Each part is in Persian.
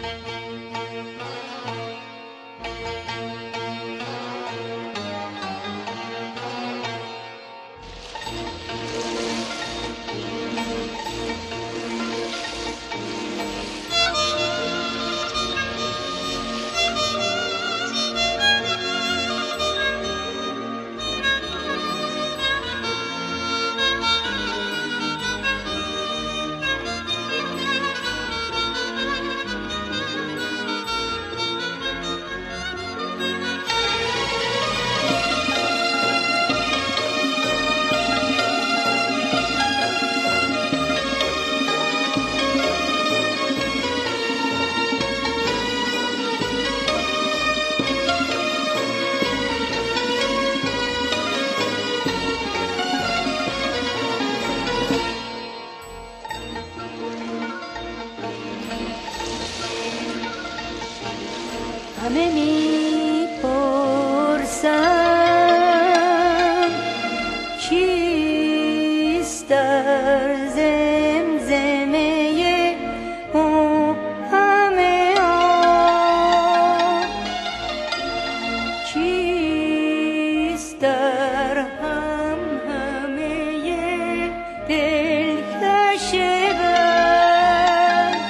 همه میپرسم چیست در زمزمه او همه آن، چیست در هم همه دلکش بر،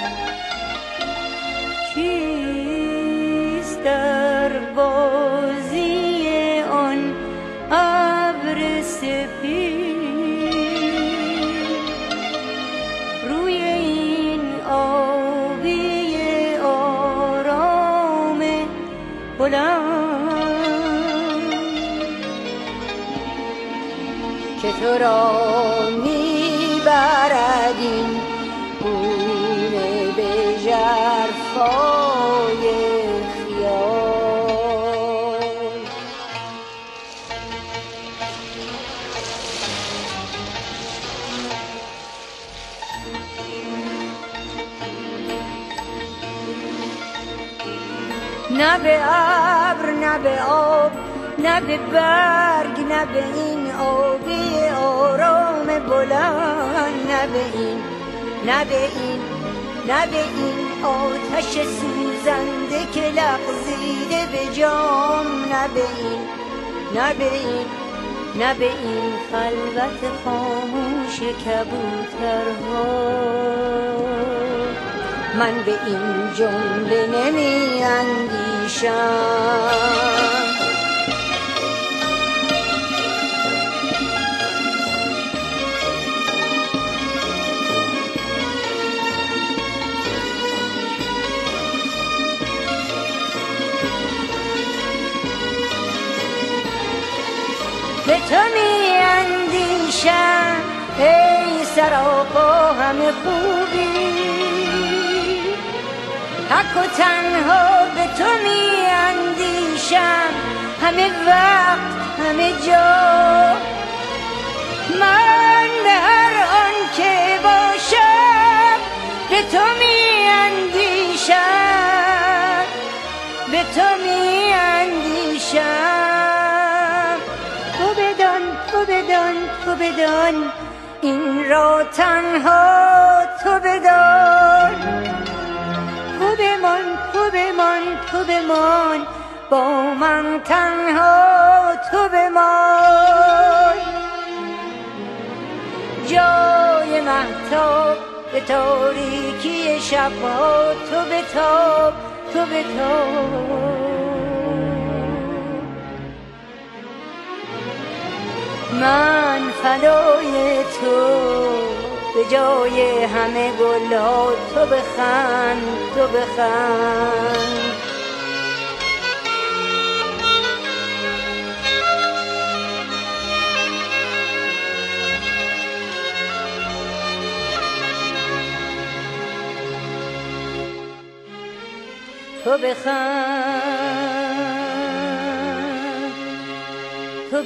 در بازی آن ابر سفید، روی این آبی آرام بلند که تو را میبرد این گونه به ژرفای نه به ابر نه به آب نه به برگ نه به این آبی آرام بلند، نه به این نه به این نه به این آتش سوزنده که لغزیده به جام، نه به این نه به این نه به این خلوت خاموش کبوترها. من به این جمله نمی اندیشم، به تو می اندیشم ای سراپا همه خوبی، تک و تنها به تو می اندیشم همه وقت همه جا. من به هر آن که باشم به تو می اندیشم، به تو می اندیشم. تو بدان تو بدان تو بدان این را تنها تو بدان، تو بمان تو بمان تو بمان با من تنها تو بمان. جای مهتاب به تاریکی شبها تو بتاب تو بتاب. من فدای تو به جای همه گلها تو بخند تو بخند. تو بخند تو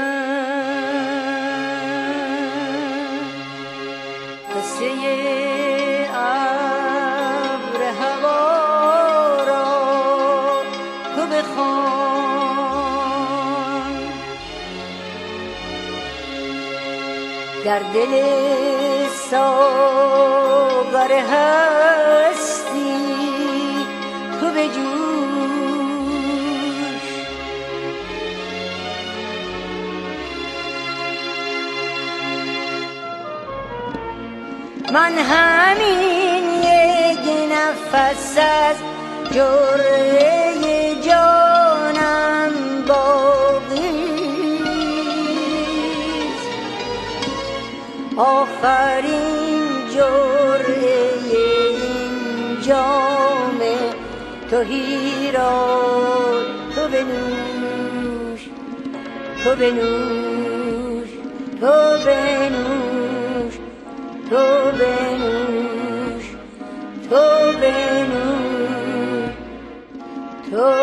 بخند. قصه ابر هوا را تو بخوان، در دل ساغر هستی من همین یک نفس از جرعه جانم باقیست، آخرین جرعه این جام تهی را تو بنوش، تو بنوش، تو بنوش، تو بنوش، تو بنوش، تو